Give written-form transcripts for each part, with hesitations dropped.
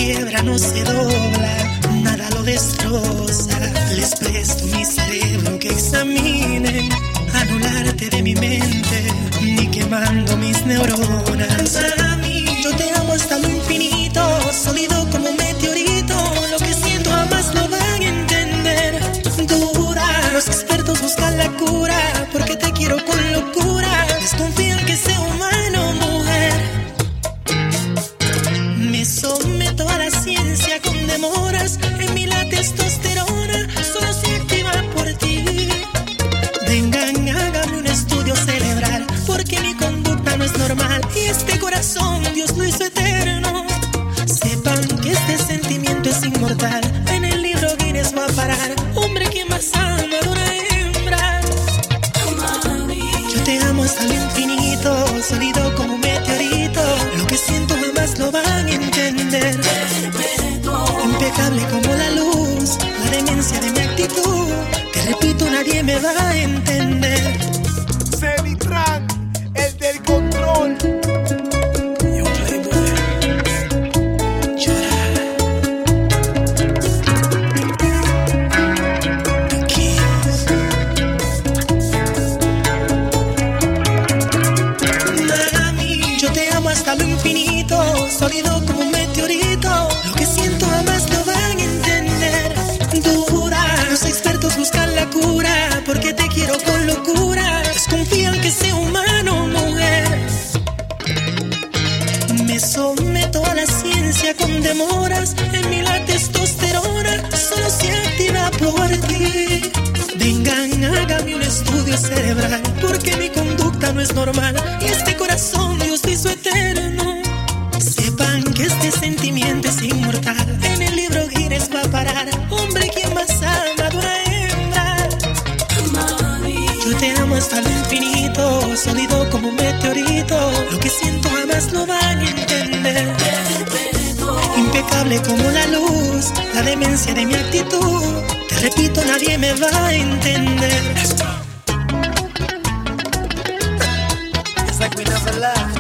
quiebra, no se dobla, nada lo destroza. Les presto mi cerebro que examinen, anularte de mi mente, ni quemando mis neuronas. Para mí, yo te amo hasta lo infinito, sólido como un meteorito. Lo que siento jamás lo van a entender. Dura, los expertos buscan la cura, porque te quiero con locura. Desconfían que sea humano, mujer. Me someto a la ciencia con demoras. En mí la testosterona solo se activa por ti. Vengan, hágame un estudio cerebral, porque mi conducta no es normal. Y este corazón Dios lo hizo eterno. Sepan que este sentimiento es inmortal. En el libro Guinness va a parar. Hombre que más ama a una hembra. Yo te amo hasta lo infinito, sólido como un meteorito. Lo que siento jamás lo van a entender. Impecable como la luz, la demencia de mi actitud. Te repito, nadie me va a entender. Celitran, el del control. Yo Playboy, llorar. The Kings. Mami, yo te amo hasta lo infinito, sólido como un meteorito. Lo que siento jamás lo van a entender. Dura, los expertos buscan la cura, porque te quiero con locura. Desconfían que sea humano, mujer. Me someto a la ciencia con demoras. En mí la testosterona solo se activa por ti. Vengan, hágame un estudio cerebral, porque mi conducta no es normal. Y este corazón Dios lo hizo eterno. Sepan que este sentimiento es inmortal. En el libro Guinness va a parar. Hombre, ¿quién más ama de una hembra? Yo te amo hasta lo infinito, sólido como un meteorito. Lo que siento jamás lo van a entender. Impecable como la luz, la demencia de mi actitud. Te repito, nadie me va a entender. It's like we never left.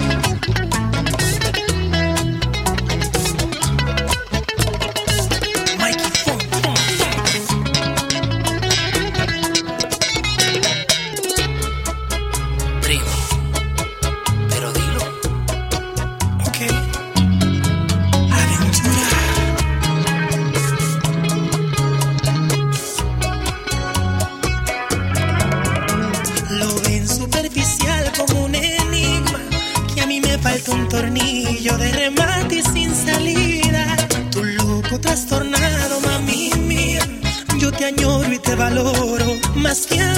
Falta un tornillo de remate y sin salida. Tu loco trastornado, mami mía. Yo te añoro y te valoro más que a